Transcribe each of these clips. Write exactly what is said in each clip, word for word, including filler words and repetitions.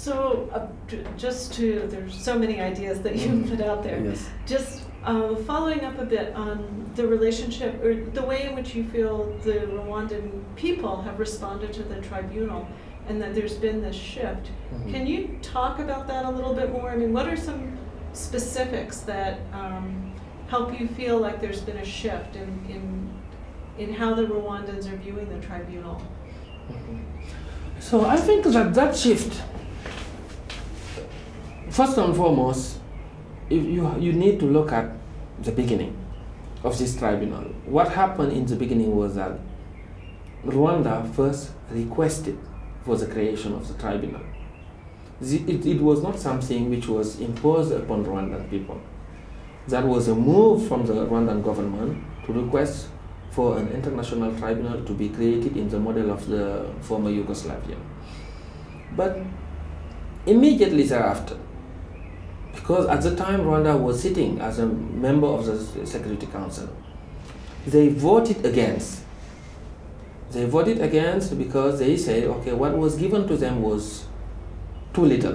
So, uh, j- just to, there's so many ideas that you Mm. put out there. Yes. Just uh, following up a bit on the relationship, or the way in which you feel the Rwandan people have responded to the tribunal, and that there's been this shift. Mhm. Can you talk about that a little bit more? I mean, what are some specifics that um, help you feel like there's been a shift in, in, in how the Rwandans are viewing the tribunal? So I think that that shift, first and foremost, if you, you need to look at the beginning of this tribunal. What happened in the beginning was that Rwanda first requested for the creation of the tribunal. The, it, it was not something which was imposed upon Rwandan people. That was a move from the Rwandan government to request for an international tribunal to be created in the model of the former Yugoslavia. But immediately thereafter, because at the time Rwanda was sitting as a member of the Security Council, they voted against. They voted against because they said, okay, what was given to them was too little.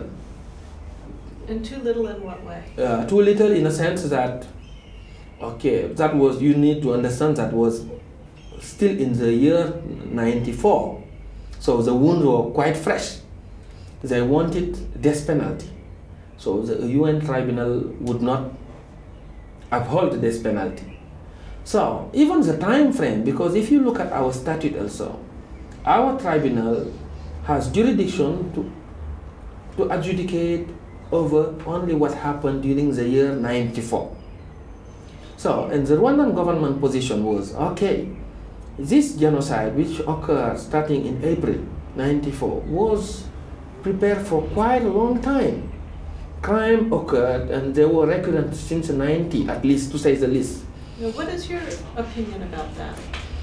And too little in what way? Uh, too little in a sense that, okay, that was, you need to understand that was still in the year ninety-four. So the wounds were quite fresh. They wanted death penalty. So the U N tribunal would not uphold the death penalty. So even the time frame, because if you look at our statute also, our tribunal has jurisdiction to, to adjudicate over only what happened during the year ninety-four. So, and the Rwandan government position was, okay, this genocide which occurred starting in April ninety-four was prepared for quite a long time. Crime occurred and they were recurrent since ninety, at least, to say the least. Now, what is your opinion about that?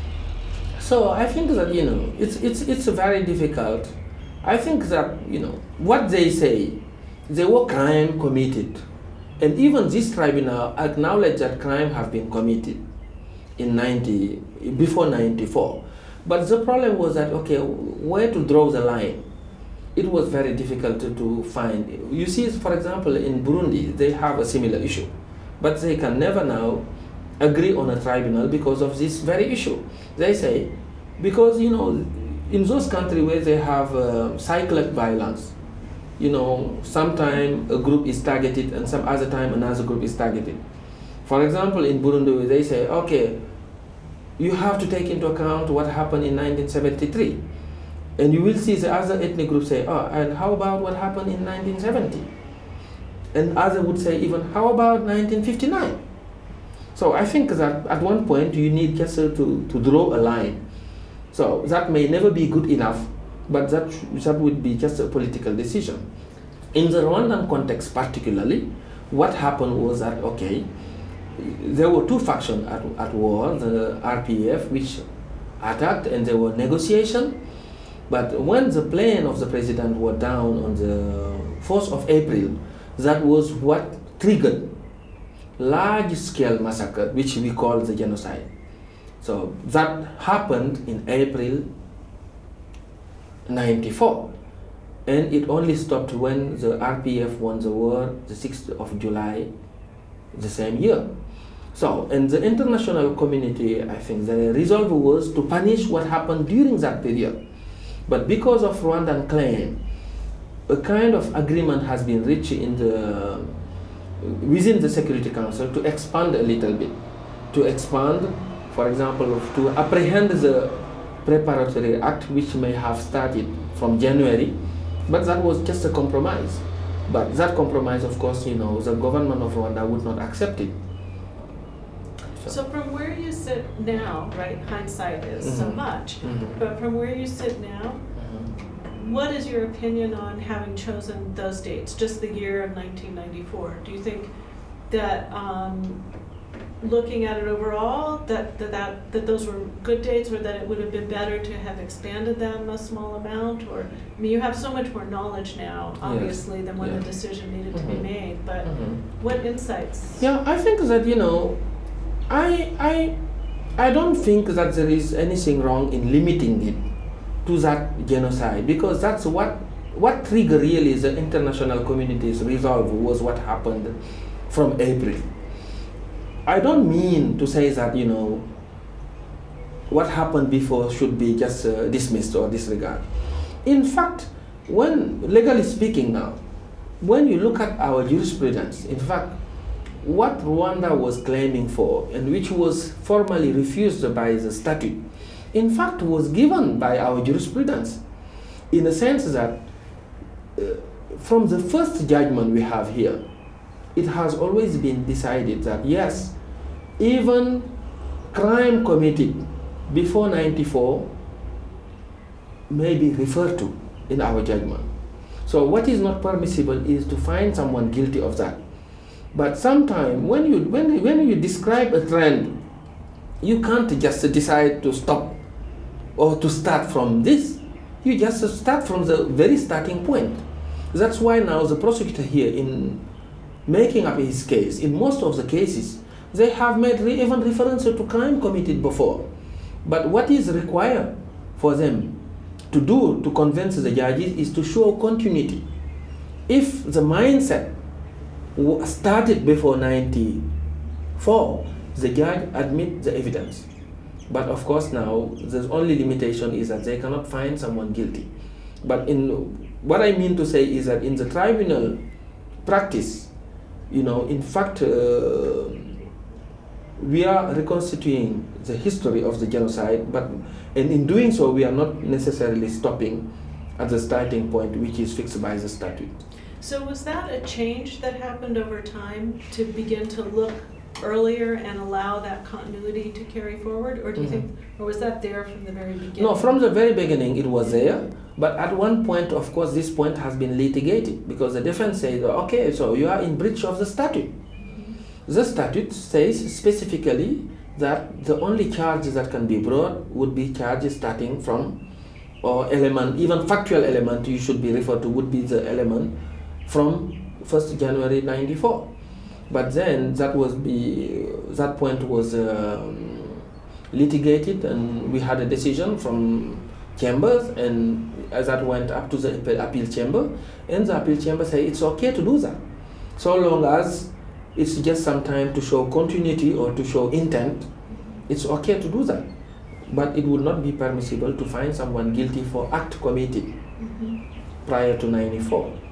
So I think that, you know, it's, it's, it's very difficult. I think that, you know, what they say, there were crime committed. And even this tribunal acknowledged that crime have been committed in ninety, before ninety-four. But the problem was that, okay, where to draw the line? It was very difficult to, to find. You see, for example, in Burundi, they have a similar issue. But they can never now agree on a tribunal because of this very issue. They say, because, you know, in those countries where they have uh, cyclic violence, you know, sometime a group is targeted and some other time another group is targeted. For example, in Burundi, they say, okay, you have to take into account what happened in nineteen seventy-three. And you will see the other ethnic groups say, oh, and how about what happened in nineteen seventy? And others would say even, how about nineteen fifty-nine? So I think that at one point you need just to, to draw a line. So that may never be good enough, but that, that would be just a political decision. In the Rwandan context particularly, what happened was that, okay, there were two factions at, at war, the R P F, which attacked, and there were negotiations. But when the plane of the president were down on the fourth of April, that was what triggered large-scale massacre, which we call the genocide. So that happened in April ninety-four. And it only stopped when the R P F won the war the sixth of July the same year. So, in the international community, I think the resolve was to punish what happened during that period. But because of Rwandan claim, a kind of agreement has been reached in the, within the Security Council to expand a little bit. To expand, for example, to apprehend the preparatory act which may have started from January, but that was just a compromise. But that compromise, of course, you know, the government of Rwanda would not accept it. So, so from where you sit now, right, hindsight is mm-hmm. so much, mm-hmm. but from where you sit now, mm-hmm. what is your opinion on having chosen those dates, just the year of nineteen ninety-four? Do you think that, um, looking at it overall, that, that, that, that those were good dates, or that it would have been better to have expanded them a small amount? Or, I mean, you have so much more knowledge now, obviously, yes. than when yeah. the decision needed mm-hmm. to be made, but mm-hmm. what insights? Yeah, I think that, you know, I, I, I don't think that there is anything wrong in limiting it to that genocide, because that's what what triggered really the international community's resolve was what happened from April. I don't mean to say that, you know, what happened before should be just uh, dismissed or disregarded. In fact, when, legally speaking now, when you look at our jurisprudence, in fact, what Rwanda was claiming for, and which was formally refused by the statute, in fact was given by our jurisprudence, in the sense that uh, from the first judgment we have here, it has always been decided that yes, even crime committed before ninety-four may be referred to in our judgment. So what is not permissible is to find someone guilty of that. But sometimes when you, when, when you describe a trend, you can't just decide to stop or to start from this. You just start from the very starting point. That's why now the prosecutor here, in making up his case, in most of the cases, they have made re even reference to crime committed before. But what is required for them to do to convince the judges is to show continuity. If the mindset started before ninety-four, the judge admits the evidence. But of course now, the only limitation is that they cannot find someone guilty. But in what I mean to say is that in the tribunal practice, you know, in fact, uh, we are reconstituting the history of the genocide, but and in doing so, we are not necessarily stopping at the starting point, which is fixed by the statute. So was that a change that happened over time to begin to look earlier and allow that continuity to carry forward, or do you mm-hmm. think, or was that there from the very beginning? No, from the very beginning it was there, but at one point, of course, this point has been litigated because the defense says, okay, so you are in breach of the statute. Mm-hmm. The statute says specifically that the only charges that can be brought would be charges starting from, or element, even factual element you should be referred to would be the element from first January ninety-four. But then that was be that point was um, litigated, and we had a decision from chambers, and as that went up to the appeal chamber, and the appeal chamber said it's okay to do that, so long as it's just some time to show continuity or to show intent. It's okay to do that, but it would not be permissible to find someone guilty for act committed mm-hmm. prior to ninety-four.